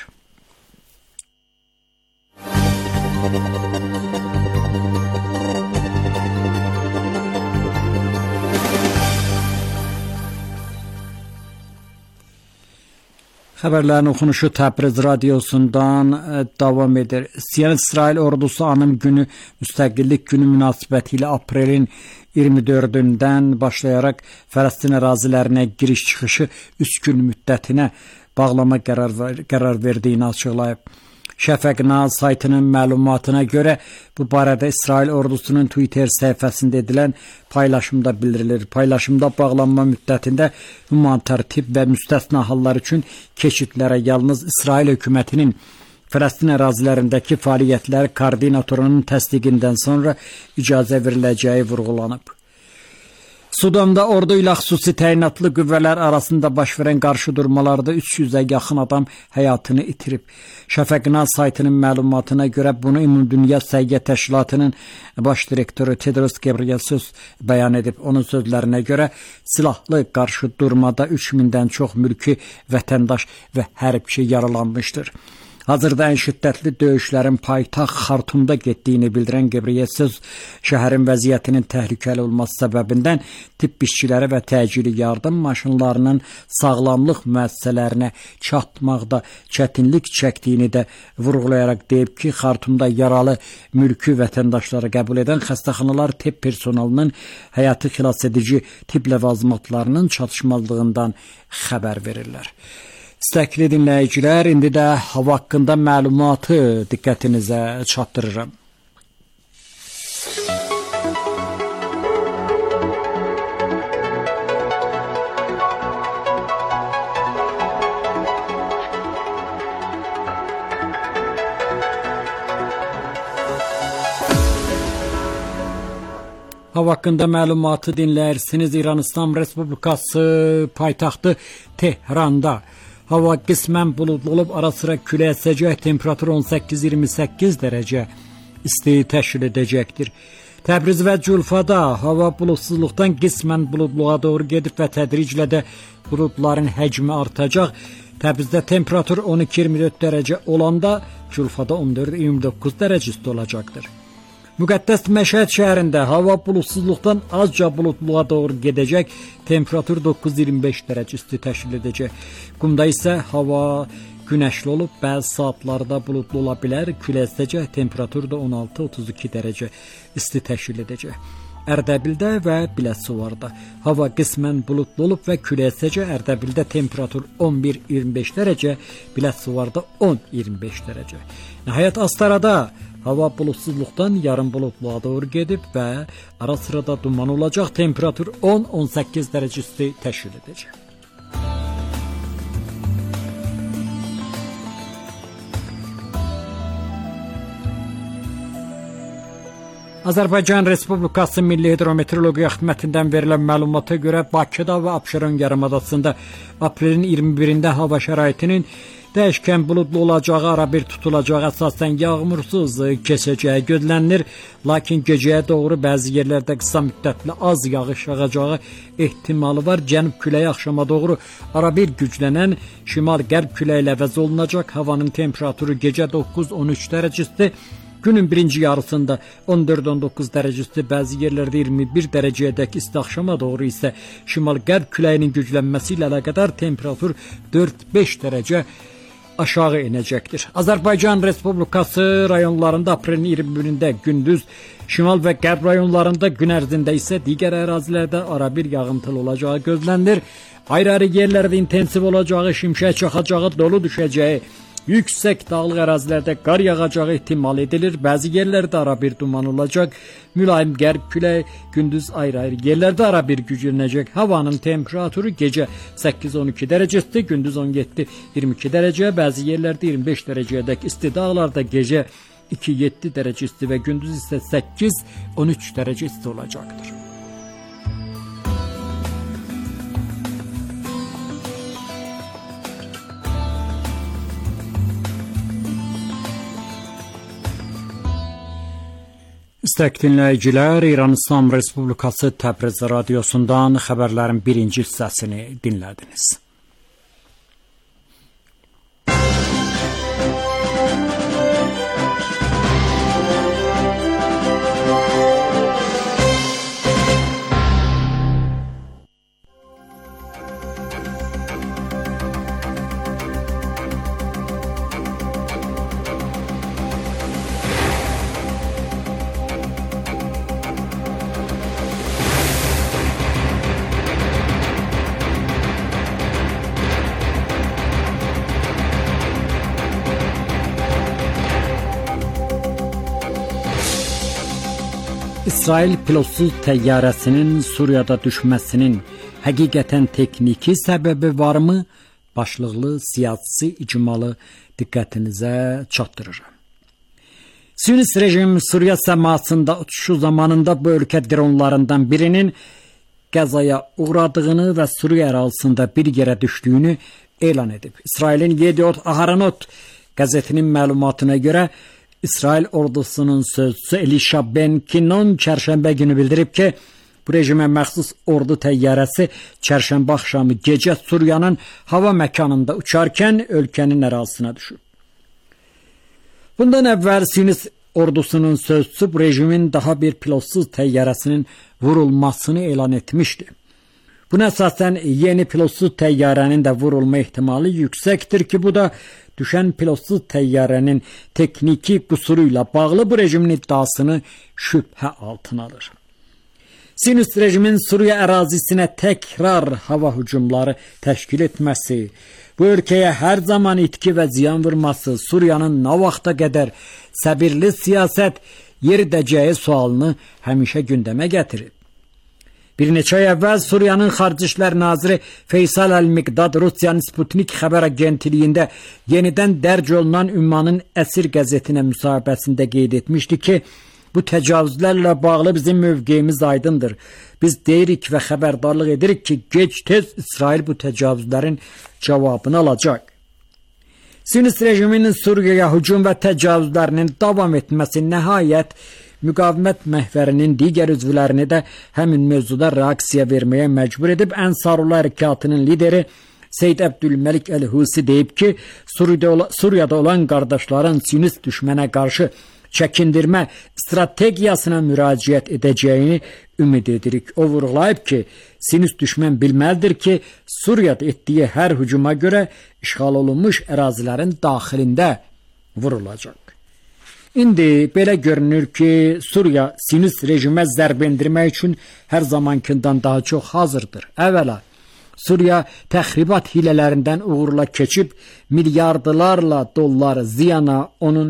Xəbərlərin oxunuşu Təbriz radiosundan davam edir. İsrail ordusu anım günü, müstəqillik günü münasibətilə aprelin 24-dən başlayaraq Fələstin ərazilərinə giriş-çıxışı 3 gün müddətinə bağlama qərar verdiyini açıqlayıb. Şəfəq.Naz saytının məlumatına görə bu barədə İsrail ordusunun Twitter səhifəsində edilən paylaşımda bildirilir. Paylaşımda bağlanma müddətində humanitar tip və müstəsna hallar üçün keçidlərə yalnız İsrail hökumətinin Fələstin ərazilərindəki fəaliyyətlər koordinatorunun təsdiqindən sonra icazə veriləcəyi vurğulanıb. Sudanda ordu ilə xüsusi təyinatlı qüvvələr arasında baş verən qarşıdurmalarda 300-ə yaxın adam həyatını itirib. Şəfəqna saytının məlumatına görə bunu Ümumdünya Səhiyyə Təşkilatının baş direktoru Tedros Ghebreyesus bəyan edib. Onun sözlərinə görə silahlı qarşıdurmada 3000-dən çox mülki vətəndaş və hərbçi yaralanmışdır. Hazırda ən şiddətli döyüşlərin paytaxt Xartumda getdiyini bildirən Ghebreyesus şəhərin vəziyyətinin təhlükəli olması səbəbindən tibb işçiləri və təcili yardım maşınlarının sağlamlıq müəssisələrinə çatmaqda çətinlik çəkdiyini də vurğulayaraq deyib ki, Xartumda yaralı mülki vətəndaşları qəbul edən xəstəxanalar tibb personalının həyatı xilas edici tibb ləvazimatlarının çatışmazlığından xəbər verirlər. İstəkli dinləyicilər, indi də hava haqqında məlumatı diqqətinizə çatdırıram. Hava haqqında məlumatı dinləyirsiniz. İran İslam Respublikası paytaxtı Tehranda hava qismən buludlu olub, ara sıra külək əsəcək, temperatur 18-28 dərəcə isti təşkil edəcəkdir. Təbriz və Culfada hava buludsuzluqdan qismən buludluğa doğru gedib və tədriclə də buludların həcmi artacaq. Təbrizdə temperatur 12-24 dərəcə olanda Culfada 14-29 dərəcə isti olacaqdır. Müqəddəs Məşhəd şəhərində hava buludsuzluqdan azca buludluğa doğru gedəcək, temperatur 9-25 dərəcə isti təşkil edəcək. Qumda isə hava günəşli olub, bəzi saatlarda buludlu ola bilər, külək əsəcək, temperatur da 16-32 dərəcə isti təşkil edəcək. Ərdəbildə və Biləsuvarda hava qismən buludlu olub və külək əsəcək, Ərdəbildə temperatur 11-25 dərəcə, Biləsuvarda 10-25 dərəcə. Nəhayət Astarada hava buludsuzluqdan yarım buludluğa doğru gedib və ara sırada duman olacaq, temperatur 10-18 dərəcə isti təşkil edəcək. Azərbaycan Respublikası Milli Hidrometeorologiya Xidmətindən verilən məlumata görə Bakıda və Abşeron yarımadasında aprelin 21-də hava şəraitinin dəyişkən buludlu olacağı, arabir tutulacağı, əsasən yağmursuz keçəcəyi gözlənilir. Lakin gecəyə doğru bəzi yerlərdə qısa müddətli az yağış yağacağı ehtimalı var. Cənub küləyi axşama doğru arabir güclənən şimal-qərb küləyi ilə əvəz olunacaq. Havanın temperaturu gecə 9-13 dərəcə isti, günün birinci yarısında 14-19 dərəcə isti, bəzi yerlərdə 21 dərəcəyədək isti, axşama doğru isə şimal-qərb küləyinin güclənməsi ilə əlaqədar temperatur 4-5 dərəcə aşağı inəcəkdir. Azərbaycan Respublikası rayonlarında aprelin 21-də gündüz, şimal və qərb rayonlarında gün ərzində isə digər ərazilərdə arabir yağıntılı olacağı gözlənilir. Ayrı-ayrı yerlərdə intensiv olacağı, şimşək çaxacağı, dolu düşəcəyi, yüksək dağlıq ərazilərdə qar yağacağı ehtimal edilir. Bəzi yerlərdə arabir duman olacaq. Mülayim qərb küləyi gündüz ayrı-ayrı yerlərdə arabir güclənəcək. Havanın temperaturu gecə 8-12 dərəcə isti, gündüz 17-22 dərəcə, bəzi yerlərdə 25 dərəcəyədək isti, dağlarda gecə 2-7 dərəcə isti və gündüz isə 8-13 dərəcə isti olacaqdır. İstək dinləyicilər, İran İslam Respublikası Təbriz radiosundan xəbərlərin birinci hissəsini dinlədiniz. İsrail pilotsuz təyyarəsinin Suriyada düşməsinin həqiqətən texniki səbəbi varmı? başlıqlı siyasi icmalı diqqətinizə çatdırıram. Siyonist rejim Suriya səmasında uçuşu zamanında bu ölkə dronlarından birinin qəzaya uğradığını və Suriya ərazisində bir yerə düşdüyünü elan edib. İsrailin Yediot Aharonot qəzetinin məlumatına görə İsrail ordusunun sözçüsü Elisha Ben-Kinnon çərşənbə günü bildirib ki, bu rejimə məxsus ordu təyyarəsi çərşənbə axşamı gecə Suriyanın hava məkanında uçarkən ölkənin ərazisinə düşüb. Bundan əvvəl Siyonist ordusunun sözçüsü bu rejimin daha bir pilotsuz təyyarəsinin vurulmasını elan etmişdi. Buna əsasən yeni pilotsuz təyyarənin də vurulma ehtimalı yüksəkdir ki, bu da düşən pilotsuz təyyarənin texniki qüsuruyla bağlı bu rejimin iddiasını şübhə altına alır. Siyonist rejimin Suriya ərazisinə təkrar hava hücumları təşkil etməsi, bu ölkəyə hər zaman itki və ziyan vurması Suriyanın nə vaxta qədər səbirli siyasət yeridəcəyi sualını həmişə gündəmə gətirib. Bir neçə ay əvvəl Suriyanın Xarici İşlər Naziri Feysal Əl-Miqdad Rusiyanın Sputnik xəbər agentliyində yenidən dərc olunan Ümmanın Əsir qəzetinə müsahibəsində qeyd etmişdi ki, bu təcavüzlərlə bağlı bizim mövqeyimiz aydındır. Biz deyirik və xəbərdarlıq edirik ki, gec-tez İsrail bu təcavüzlərin cavabını alacaq. Siyonist rejiminin Suriyaya hücum və təcavüzlərinin davam etməsi nəhayət müqavimət məhvərinin digər üzvlərini də həmin mövzuda reaksiya verməyə məcbur edib. Ənsarullah hərəkatının lideri Seyyid Əbdülməlik Əl-Husi deyib ki, Suriyada olan qardaşların siyonist düşmənə qarşı çəkindirmə strategiyasına müraciət edəcəyini ümid edirik. O vurğulayıb ki, siyonist düşmən bilməlidir ki, Suriyada etdiyi hər hücuma görə işğal olunmuş ərazilərin daxilində vurulacaq. İndi belə görünür ki, Suriya siyonist rejimə zərbə endirmək üçün hər zamankindən daha çox hazırdır. Əvvəla, Suriya təxribat hilələrindən uğurla keçib milyardlarla dollar ziyana, onun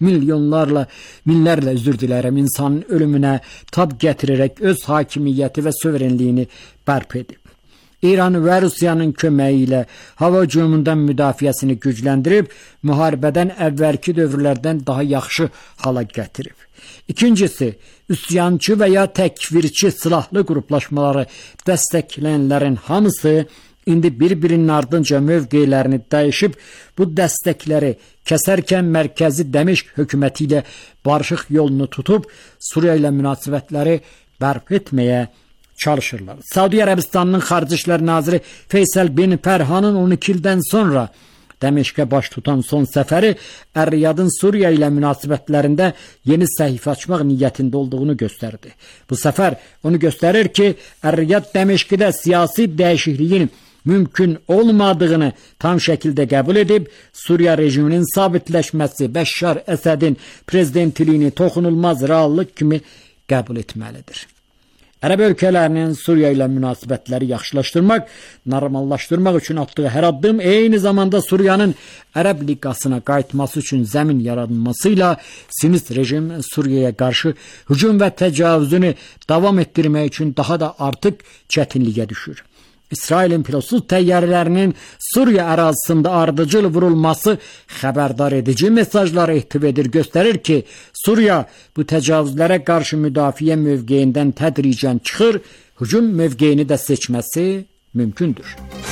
minlərlə insanın ölümünə tab gətirərək öz hakimiyyəti və suverenliyini bərpa edib. İran və Rusiyanın köməyi ilə hava hücumundan müdafiəsini gücləndirib, müharibədən əvvəlki dövrlərdən daha yaxşı hala gətirib. İkincisi, üsyançı və ya təkfirçi silahlı qruplaşmaları dəstəkləyənlərin hamısı indi bir-birinin ardınca mövqeylərini dəyişib, bu dəstəkləri kəsərkən mərkəzi Dəməşq hökuməti ilə barışıq yolunu tutub, Suriya ilə münasibətləri bərpa etməyə çalışırlar. Saudi Ərəbistanının Xarici İşlər Naziri Feysal bin Fərhanın 12 ildən sonra Dəməşqə baş tutan son səfəri Ər-Riyadın Suriya ilə münasibətlərində yeni səhifə açmaq niyyətində olduğunu göstərdi. Bu səfər onu göstərir ki, Ər-Riyad Dəməşqdə siyasi dəyişikliyin mümkün olmadığını tam şəkildə qəbul edib, Suriya rejiminin sabitləşməsi Bəşşar Əsədin prezidentliyini toxunulmaz reallıq kimi qəbul etməlidir. Ərəb ölkələrinin Suriya ilə münasibətləri yaxşılaşdırmaq, normallaşdırmaq üçün atdığı hər addım eyni zamanda Suriyanın Ərəb Liqasına qayıtması üçün zəmin yaradılmasıyla siyonist rejim Suriyaya qarşı hücum və təcavüzünü davam etdirmək üçün daha da artıq çətinliyə düşür. İsrailin pilotsuz təyyarələrinin Suriya ərazisində ardıcıl vurulması xəbərdar edici mesajlar ehtiv edir, göstərir ki, Suriya bu təcavüzlərə qarşı müdafiə mövqeyindən tədricən çıxır, hücum mövqeyini də seçməsi mümkündür.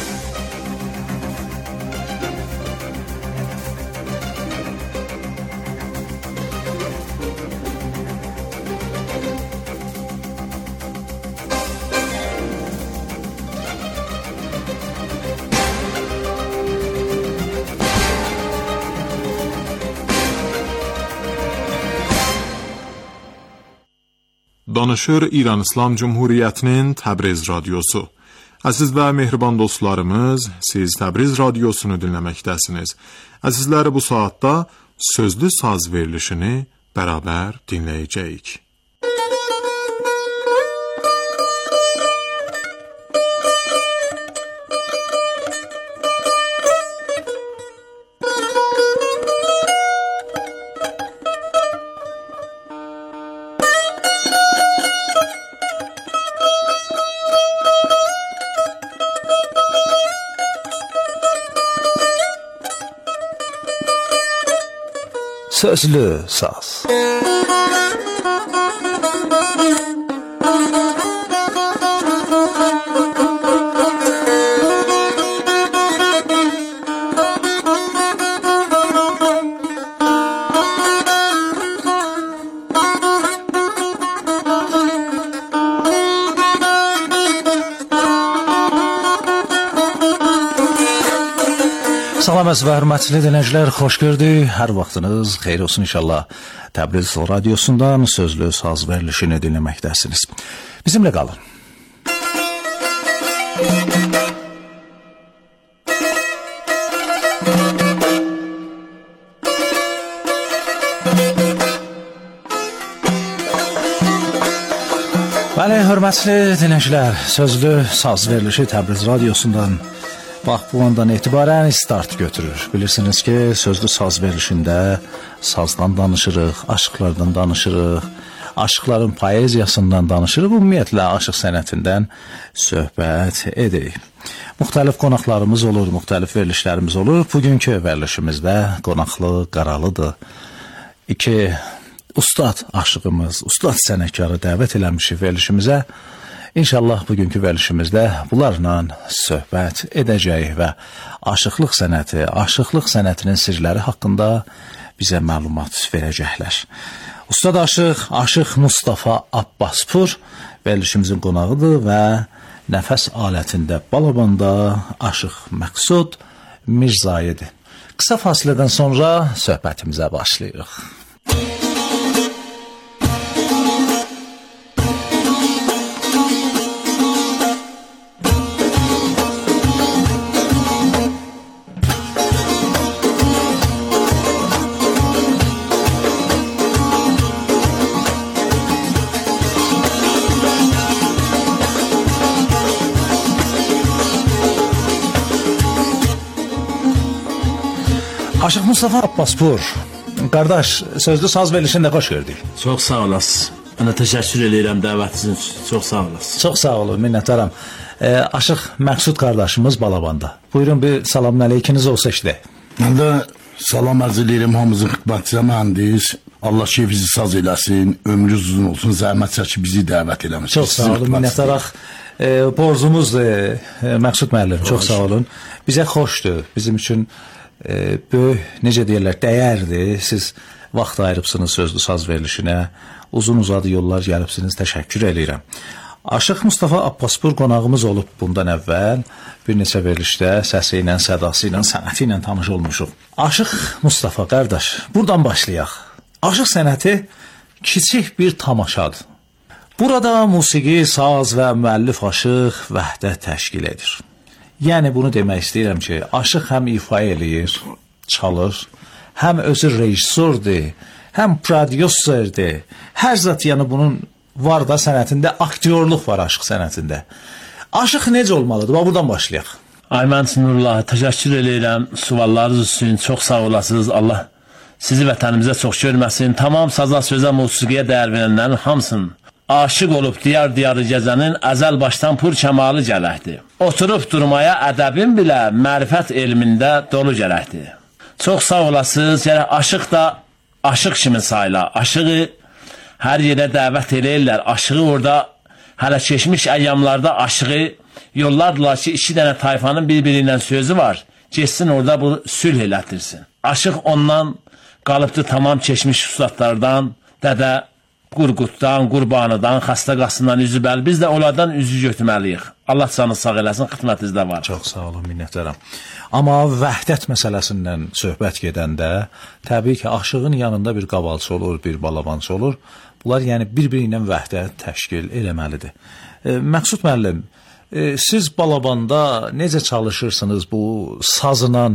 Danışır İran İslam Cumhuriyyətinin Təbriz radiosu. Əziz və mehriban dostlarımız, siz Təbriz radiosunu dinləməkdəsiniz. Əzizləri, bu saatda sözlü saz verilişini bərabər dinləyəcəyik. Sözlü saz. Salam əziz və hörmətli dinləyicilər, xoş gördük. Hər vaxtınız xeyir olsun inşallah. Təbriz radiosundan sözlü saz verilişini dinləməkdəsiniz. Bizimlə qalın. Bəli, hörmətli dinləyicilər, sözlü saz verilişi Təbriz radiosundan bax bu andan etibarən start götürür. Bilirsiniz ki, sözlü saz verilişində sazdan danışırıq, aşıqlardan danışırıq, aşıqların poeziyasından danışırıq, ümumiyyətlə aşıq sənətindən söhbət edirik. Müxtəlif qonaqlarımız olur, müxtəlif verilişlərimiz olur. Bugünkü verilişimizdə qonaqlı, qaralıdır. İki ustad aşığımız, ustad sənətkarı dəvət eləmişik verilişimizə. İnşallah bugünkü verilişimizdə bunlarla söhbət edəcəyik və aşıqlıq sənətinin sirləri haqqında bizə məlumat verəcəklər. Ustad Aşıq Mustafa Abbaspur verilişimizin qonağıdır və nəfəs alətində balabanda Aşıq Məqsud Mirzayıdır. Qısa fasilədən sonra söhbətimizə başlayırıq. Aşıq Mustafa Abbaspur, qardaş, sözlü saz verilişində xoş gördük. Çox sağ olasınız. Mən də təşəkkür edirəm dəvətiniz üçün. Çox sağ olasınız. Çox sağ olun, minnətdaram. Aşıq Məqsud qardaşımız balabanda. Buyurun bir salamün əleykiniz olsa işlə. Mən də salam ərz edirəm hamımızın xidmətçisə mühəndis. Allah keyfinizi saz eləsin, ömrünüz uzun olsun, zəhmət çəkib bizi dəvət eləmişsiniz. Çox sağ olun, minnətdaraq. Borcumuzdur, Məqsud müəllim, çox sağ olun. Bizə xoşdur, bizim üçün böyük, necə deyirlər, dəyərdir. Siz vaxt ayırıbsınız sözlü saz verilişinə, uzun-uzadı yollar gəlibsiniz, təşəkkür edirəm. Aşıq Mustafa Abbaspur qonağımız olub bundan əvvəl, bir neçə verilişdə səsi ilə, sədası ilə, sənəti ilə tanış olmuşuq. Aşıq Mustafa, qardaş, buradan başlayaq. Aşıq sənəti kiçik bir tamaşadır. Burada musiqi, saz və müəllif aşıq vəhdət təşkil edir. Yəni bunu demək istəyirəm ki, aşıq həm ifa eləyir, çalır, həm özü rejissordur, həm prodüserdir. Hər zat yəni bunun var da sənətində, aktyorluq var aşıq sənətində. Aşıq necə olmalıdır? Buradan başlayaq. Ayman Nurullah, təşəkkür edirəm suallarınız üçün. Çox sağ olasınız. Allah sizi vətənimizə çox görməsin. Tamam saza sözə, musiqiyə dəyər verənlərin hamısın. Aşıq olub diyar-diyarı gəzənin əzəl başdan pur kəmalı gələkdir. Oturub durmaya ədəbin bilə mərifət elmində dolu gələkdir. Çox sağ olasınız. Yəni, aşıq da aşıq kimi sayla. Aşığı hər yerə dəvət eləyirlər. Aşığı orada hələ keçmiş əyyamlarda aşığı yollardılar ki, 2 dənə tayfanın bir-biri ilə sözü var. Geçsin orada bu sülh elətdirsin. Aşıq ondan qalıbdı tamam keçmiş ustadlardan, Dədə Qurquddan, Qurbanıdan, Xəstə Qasından üzübəli. Biz də onlardan üzü götürməliyik. Allah canı sağ eləsin, xidmətinizdə var. Çox sağ olun, minnətdaram. Amma vəhdət məsələsindən söhbət gedəndə, təbii ki, aşığın yanında bir qavalçı olur, bir balabançı olur. Bunlar yəni bir-biri ilə vəhdət təşkil eləməlidir. Məqsud müəllim, siz balabanda necə çalışırsınız bu sazla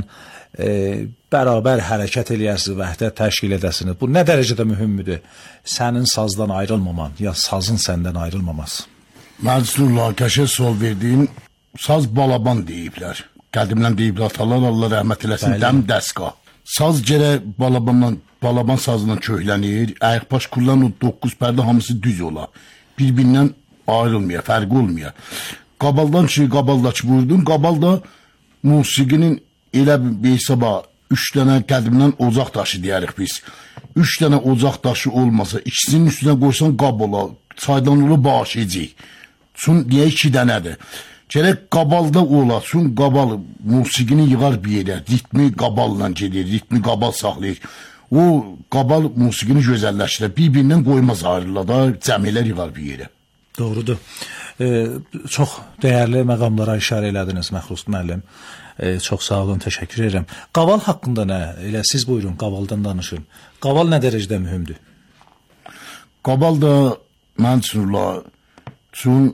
bərabər hərəkət eləyərsiniz, vəhdət təşkil edəsiniz? Bu nə dərəcədə mühümdür? Sənin sazdan ayrılmaman, ya sazın səndən ayrılmaması? Məzlullah, qəşəng sual verdiyin, saz balaban deyiblər. Qədimdən deyiblər, atalar Allah rəhmət eləsin, dəm dəstgah. Saz gərək balaban sazından köhlənir, ayaqbaş kullan o 9 pərdə hamısı düz ola. Bir-birindən ayrılmaya, fərqi olmaya. Qabaldan ki, qabaldakı vurdun, qabalda musiqinin elə bir hesaba 3 dənə qədimdən ocaq daşı deyərik biz. 3 dənə ocaq daşı olmasa, ikisinin üstünə qoysan qab ola, çaydan olur başlayacaq. Çün niyə 2 dənədir? Gərək qabalda ola, çün qabal musiqini yığar bir yerə, ritmi qaballa gedir, ritmi qabal saxlayır. O qabal musiqini gözəlləşdirər, bir-birindən qoymaz ayrıla da, cəmilər yığar bir yerə. Doğrudur. Çox dəyərli məqamlara işarə elədiniz Məxrus müəllim. Çox sağ olun, təşəkkür edirəm. Qaval haqqında nə? Elə siz buyurun, qavaldan danışın. Qaval nə dərəcədə mühümdür? Qaval da mən üçün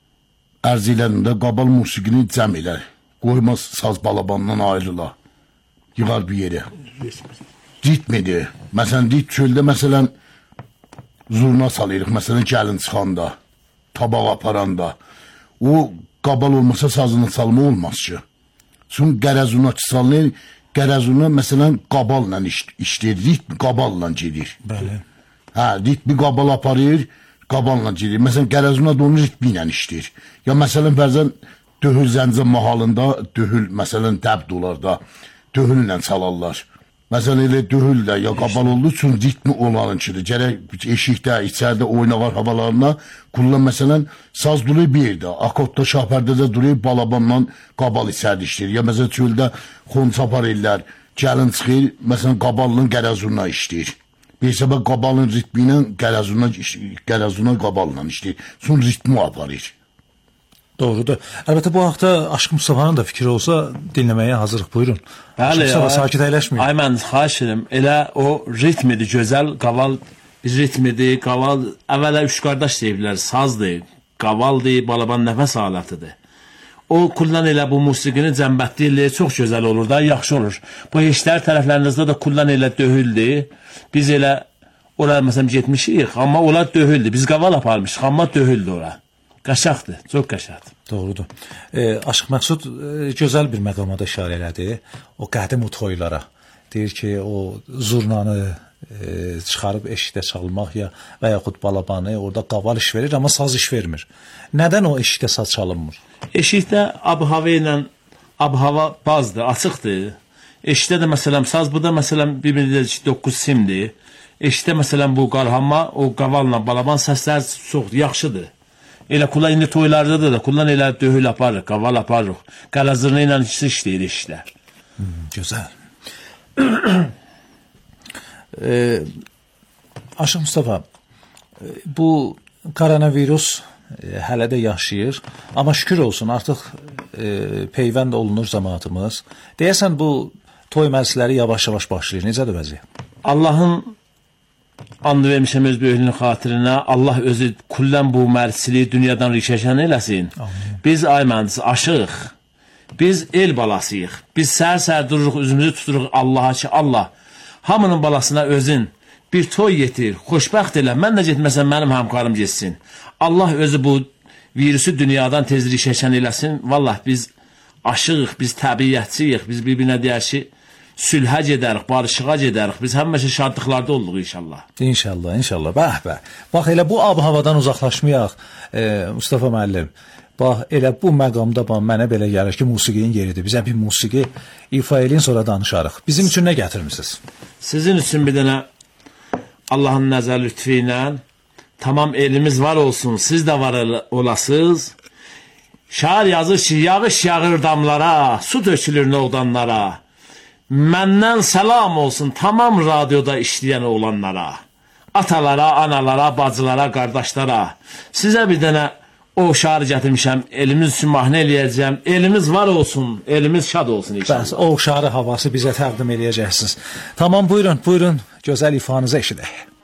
ərz elədimdə qabal musiqini cəm elər. Qoymaz saz balabandan ayrıla. Yığar bir yerə. Ritmidir. Məsələn, çöldə məsələn zurna salırıq. Məsələn, gəlin çıxanda, tabaq aparanda. O qabal olmasa sazının salımı olmaz ki. Çünki qərəzuna salınır, qərəzuna məsələn qaballa işləyir, ritmi qaballa gedir. Bəli. Hə, ritmi qabal aparır, qaballa gedir. Məsələn, qərəzuna da onun ritmi ilə işləyir. Ya məsələn, bəzən döhül zəncə mahalında, döhül məsələn dəbd olar da, döhülle çalarlar. Məsələn, elə döhüllə ya qabal olduğu üçün ritmi olanınkidir. Gərək eşikdə, içəridə oynağar havalarına kullan məsələn, saz duruyor bir yerdə, akotda, şahpərdədə duruyor, balabanla qabal içəridə işləyir. Ya məsələn, çöldə xonçapar ellər, gəlin çıxır, məsələn, qaballa qərəzuna işləyir. Bir səbəb qabalın ritmi ilə qərəzuna qaballa işləyir. Son ritmi aparır. Doğrudur. Əlbəttə bu haqda Aşıq Mustafa'nın da fikri olsa dinləməyə hazırıq. Buyurun. Aşıq Mustafa sakit əyləşməyin. Ay mən xahiş edirəm. Elə o ritmidir, gözəl qaval ritmidir. Qaval əvvələ 3 qardaş deyiblər. Sazdır, qavaldır, balaban nəfəs alətidir. O kullan elə bu musiqini cəmbətdirliyə çox gözəl olur da, yaxşı olur. Bu işlər tərəflərinizdə də kullan elə döhüldür. Biz elə oraya məsələn getmişik, amma onlar döhüldür. Biz qaval aparmışıq, amma döhüldür ora. Qaşaqdır, çox qaşaqdır. Doğrudur. Aşıq Məqsud gözəl bir məqama da işarə elədi. O qədim o toylara. Deyir ki, o zurnanı çıxarıb eşikdə çalmaq ya və yaxud balabanı orada qaval iş verir, amma saz iş vermir. Nədən o eşikdə saz çalınmır? Eşikdə ab-hava ilə ab-hava bazdır, açıqdır. Eşikdə də məsələn saz, bu da məsələn bir-birində 9 simdir. Eşikdə məsələn bu qarhamma, o qavalla balaban səslər çox yaxşıdır. Elə kullan indi toylarda da kullan elə döhül aparırıq, qaval aparırıq. Qəlazırına ilə işləyir işlər. Gözəl. Aşıq Mustafa, bu koronavirus hələ də yaşayır, amma şükür olsun artıq peyvənd olunur cəmaatımız. Deyəsən bu toy məclisləri yavaş-yavaş başlayır. Necədir vəziyyət? Allahın and vermişəm öz böyüklüyünün xatirinə. Allah özü kullan bu mərciliyi dünyadan rişəşən eləsin. Amin. Biz ay mühəndis aşıq. Biz el balasıyıq. Biz səhər-səhər dururuq, üzümüzü tuturuq Allaha ki, Allah hamının balasına özün bir toy yetir, xoşbəxt elə. Mən də getməsəm mənim həmkarım getsin. Allah özü bu virüsü dünyadan tez rişəşən eləsin. Vallah biz aşığıq, biz təbiyyətçiyik. Biz bir-birinə deyək ki, sülhə gedərik, barışığa gedərik. Biz həmişə şadlıqlarda olduq inşallah. İnşallah, inşallah. Bəh. Bax elə bu ab-havadan uzaqlaşmayaq Mustafa müəllim. Bax elə bu məqamda mənə belə gəlir ki, musiqinin yeridir. Bizə bir musiqi ifa eləyin, sonra danışarıq. Bizim üçün nə gətirmisiniz? Sizin üçün bir dənə Allahın nəzər lütfi ilə tamam elimiz var olsun, siz də var olasınız. Şair yazır ki, yağış yağır damlara, su tökülür noğdanlara. Məndən səlam olsun tamam radioda işləyən oğlanlara, atalara, analara, bacılara, qardaşlara. Sizə bir dənə o şair gətirmişəm, elimiz üçün mahnə eləyəcəm. Elimiz var olsun, elimiz şad olsun inşallah. Bəs o şair havası bizə təqdim eləyəcəksiniz. Tamam, buyurun, gözəl ifanızı eşidək.